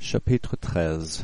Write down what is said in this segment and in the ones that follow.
Chapitre 13.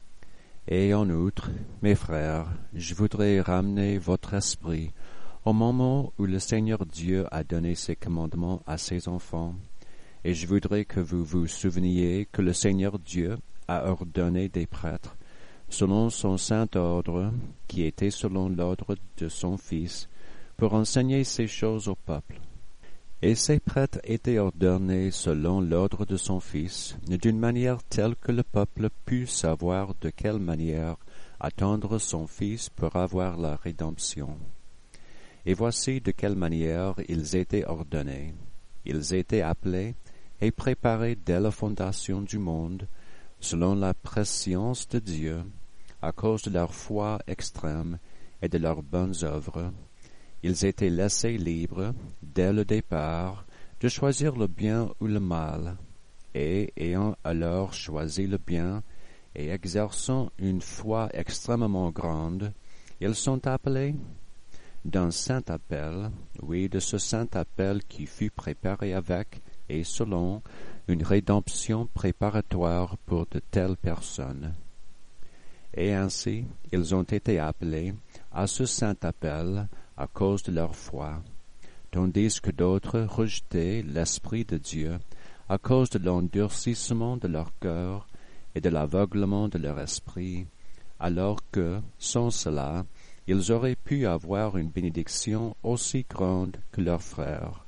Et en outre, mes frères, je voudrais ramener votre esprit au moment où le Seigneur Dieu a donné ses commandements à ses enfants, et je voudrais que vous vous souveniez que le Seigneur Dieu a ordonné des prêtres, selon son saint ordre, qui était selon l'ordre de son Fils, pour enseigner ces choses au peuple. Et ces prêtres étaient ordonnés selon l'ordre de son Fils, d'une manière telle que le peuple pût savoir de quelle manière attendre son Fils pour avoir la rédemption. Et voici de quelle manière ils étaient ordonnés. Ils étaient appelés et préparés dès la fondation du monde, selon la prescience de Dieu, à cause de leur foi extrême et de leurs bonnes œuvres. Ils étaient laissés libres, dès le départ, de choisir le bien ou le mal, et ayant alors choisi le bien, et exerçant une foi extrêmement grande, ils sont appelés d'un saint appel, oui, de ce saint appel qui fut préparé avec et selon une rédemption préparatoire pour de telles personnes. Et ainsi, ils ont été appelés à ce saint appel à cause de leur foi, tandis que d'autres rejetaient l'Esprit de Dieu à cause de l'endurcissement de leur cœur et de l'aveuglement de leur esprit, alors que, sans cela, ils auraient pu avoir une bénédiction aussi grande que leurs frères.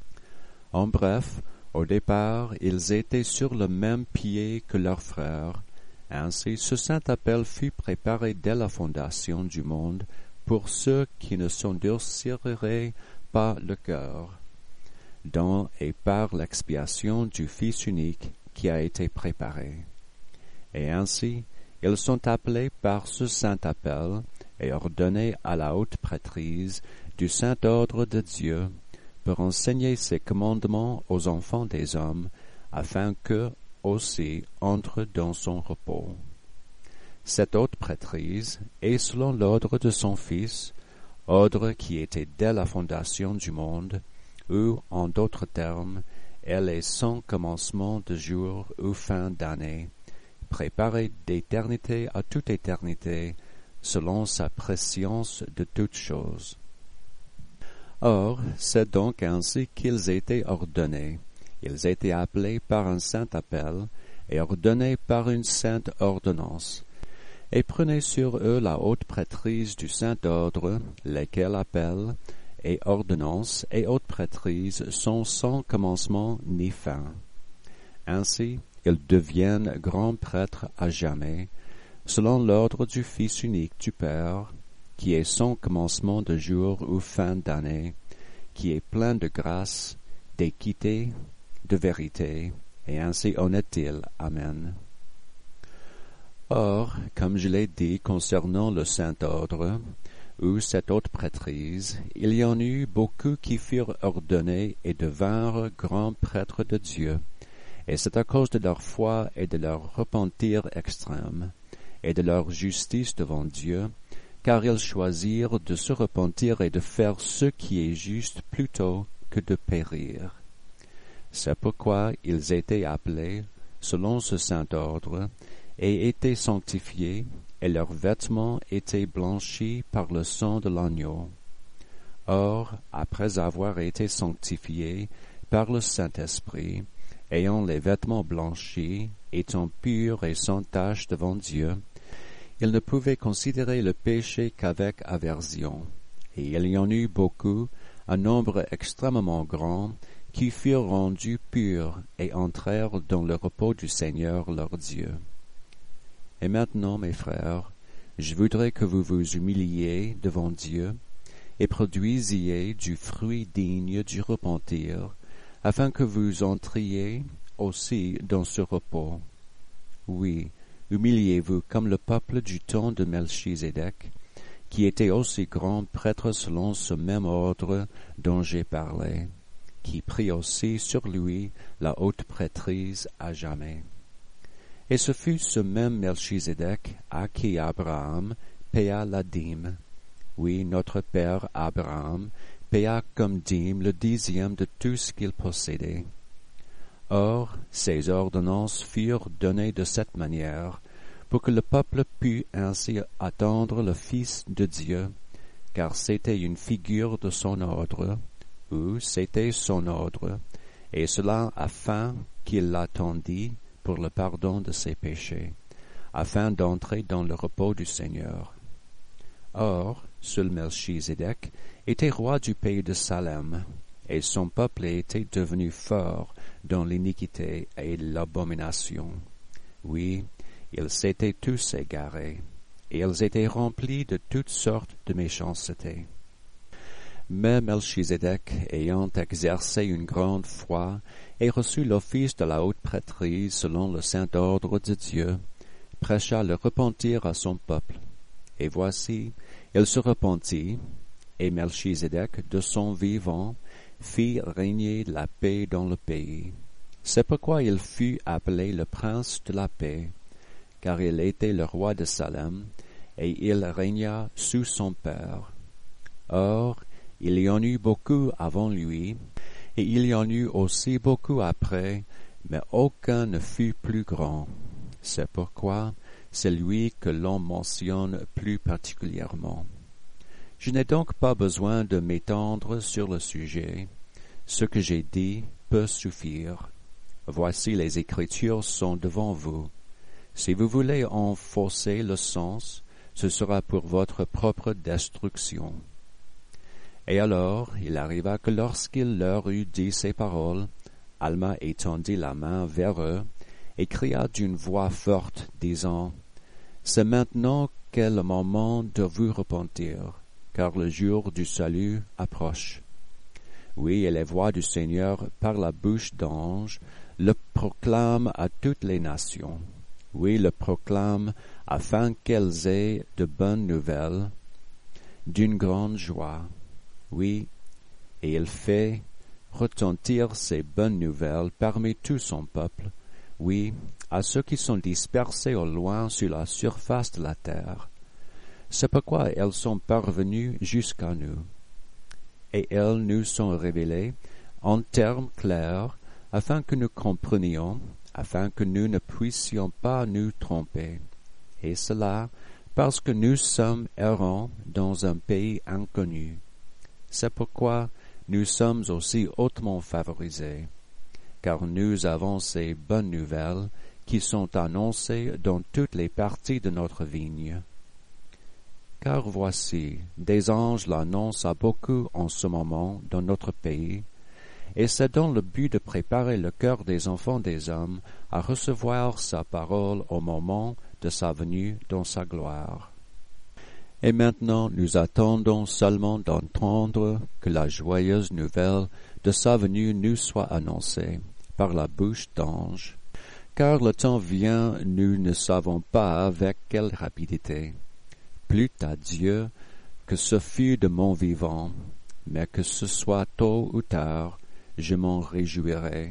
En bref, au départ, ils étaient sur le même pied que leurs frères. Ainsi, ce saint appel fut préparé dès la fondation du monde pour ceux qui ne s'endurciraient pas le cœur, dans et par l'expiation du Fils unique qui a été préparé. Et ainsi, ils sont appelés par ce saint appel et ordonnés à la haute prêtrise du saint ordre de Dieu pour enseigner ses commandements aux enfants des hommes, afin qu'eux aussi entrent dans son repos. Cette haute prêtrise est selon l'ordre de son Fils, ordre qui était dès la fondation du monde, ou, en d'autres termes, elle est sans commencement de jour ou fin d'année, préparée d'éternité à toute éternité, selon sa prescience de toutes choses. Or, c'est donc ainsi qu'ils étaient ordonnés. Ils étaient appelés par un saint appel et ordonnés par une sainte ordonnance. Et prenez sur eux la haute prêtrise du Saint-Ordre, lesquels appels et ordonnances et haute prêtrise sont sans commencement ni fin. Ainsi, ils deviennent grands prêtres à jamais, selon l'ordre du Fils unique du Père, qui est sans commencement de jour ou fin d'année, qui est plein de grâce, d'équité, de vérité, et ainsi en est-il. Amen. Or, comme je l'ai dit concernant le Saint-Ordre, ou cette haute prêtrise, il y en eut beaucoup qui furent ordonnés et devinrent grands prêtres de Dieu, et c'est à cause de leur foi et de leur repentir extrême, et de leur justice devant Dieu, car ils choisirent de se repentir et de faire ce qui est juste plutôt que de périr. C'est pourquoi ils étaient appelés, selon ce saint ordre, et étaient sanctifiés, et leurs vêtements étaient blanchis par le sang de l'agneau. Or, après avoir été sanctifiés par le Saint-Esprit, ayant les vêtements blanchis, étant purs et sans tache devant Dieu, ils ne pouvaient considérer le péché qu'avec aversion. Et il y en eut beaucoup, un nombre extrêmement grand, qui furent rendus purs et entrèrent dans le repos du Seigneur leur Dieu. Et maintenant, mes frères, je voudrais que vous vous humiliiez devant Dieu et produisiez du fruit digne du repentir, afin que vous entriez aussi dans ce repos. Oui, humiliez-vous comme le peuple du temps de Melchizedek, qui était aussi grand prêtre selon ce même ordre dont j'ai parlé, qui prit aussi sur lui la haute prêtrise à jamais. Et ce fut ce même Melchizedek à qui Abraham paya la dîme. Oui, notre père Abraham paya comme dîme le 10e de tout ce qu'il possédait. Or, ces ordonnances furent données de cette manière, pour que le peuple pût ainsi attendre le Fils de Dieu, car c'était une figure de son ordre, ou c'était son ordre, et cela afin qu'il l'attendît pour le pardon de ses péchés, afin d'entrer dans le repos du Seigneur. Or, seul Melchizedek était roi du pays de Salem, et son peuple était devenu fort dans l'iniquité et l'abomination. Oui, ils s'étaient tous égarés, et ils étaient remplis de toutes sortes de méchanceté. Mais Melchizedek, ayant exercé une grande foi et reçu l'office de la haute prêtrise selon le saint ordre de Dieu, prêcha le repentir à son peuple. Et voici, il se repentit, et Melchizedek, de son vivant, fit régner la paix dans le pays. C'est pourquoi il fut appelé le prince de la paix, car il était le roi de Salem, et il régna sous son père. Or, il y en eut beaucoup avant lui, et il y en eut aussi beaucoup après, mais aucun ne fut plus grand. C'est pourquoi c'est lui que l'on mentionne plus particulièrement. Je n'ai donc pas besoin de m'étendre sur le sujet. Ce que j'ai dit peut suffire. Voici les Écritures sont devant vous. Si vous voulez en fausser le sens, ce sera pour votre propre destruction. Et alors, il arriva que lorsqu'il leur eut dit ces paroles, Alma étendit la main vers eux et cria d'une voix forte, disant, « C'est maintenant qu'est le moment de vous repentir, car le jour du salut approche. » Oui, et les voix du Seigneur par la bouche d'anges le proclament à toutes les nations. Oui, le proclament afin qu'elles aient de bonnes nouvelles, d'une grande joie. Oui, et il fait retentir ces bonnes nouvelles parmi tout son peuple, oui, à ceux qui sont dispersés au loin sur la surface de la terre. C'est pourquoi elles sont parvenues jusqu'à nous, et elles nous sont révélées en termes clairs, afin que nous comprenions, afin que nous ne puissions pas nous tromper, et cela parce que nous sommes errants dans un pays inconnu. C'est pourquoi nous sommes aussi hautement favorisés, car nous avons ces bonnes nouvelles qui sont annoncées dans toutes les parties de notre vigne. Car voici, des anges l'annoncent à beaucoup en ce moment dans notre pays, et c'est dans le but de préparer le cœur des enfants des hommes à recevoir sa parole au moment de sa venue dans sa gloire. Et maintenant nous attendons seulement d'entendre que la joyeuse nouvelle de sa venue nous soit annoncée par la bouche d'anges, car le temps vient, nous ne savons pas avec quelle rapidité. Plût à Dieu que ce fût de mon vivant, mais que ce soit tôt ou tard, je m'en réjouirai.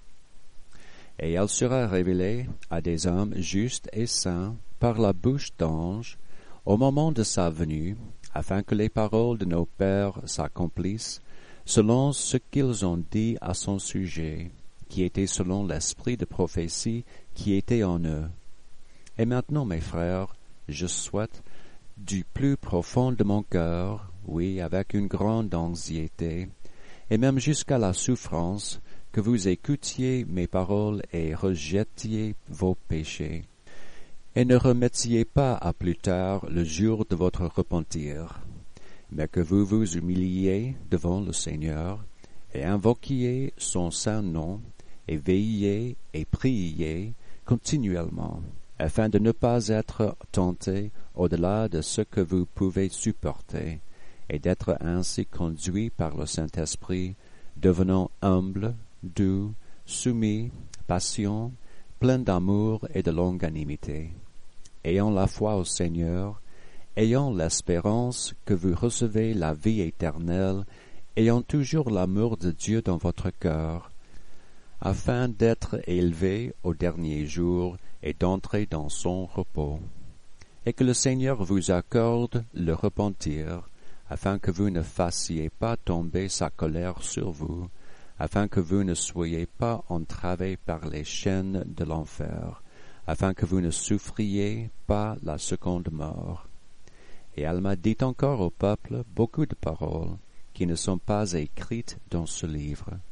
Et elle sera révélée à des hommes justes et saints par la bouche d'anges, au moment de sa venue, afin que les paroles de nos pères s'accomplissent, selon ce qu'ils ont dit à son sujet, qui était selon l'esprit de prophétie qui était en eux. Et maintenant, mes frères, je souhaite, du plus profond de mon cœur, oui, avec une grande anxiété, et même jusqu'à la souffrance, que vous écoutiez mes paroles et rejetiez vos péchés, et ne remettiez pas à plus tard le jour de votre repentir, mais que vous vous humiliiez devant le Seigneur, et invoquiez son saint nom, et veilliez et priez continuellement, afin de ne pas être tentés au-delà de ce que vous pouvez supporter, et d'être ainsi conduits par le Saint-Esprit, devenant humble, doux, soumis, patient, plein d'amour et de longanimité, ayant la foi au Seigneur, ayant l'espérance que vous recevez la vie éternelle, ayant toujours l'amour de Dieu dans votre cœur, afin d'être élevés au dernier jour et d'entrer dans son repos, et que le Seigneur vous accorde le repentir, afin que vous ne fassiez pas tomber sa colère sur vous, afin que vous ne soyez pas entravés par les chaînes de l'enfer, afin que vous ne souffriez pas la seconde mort. Et elle m'a dit encore au peuple beaucoup de paroles qui ne sont pas écrites dans ce livre.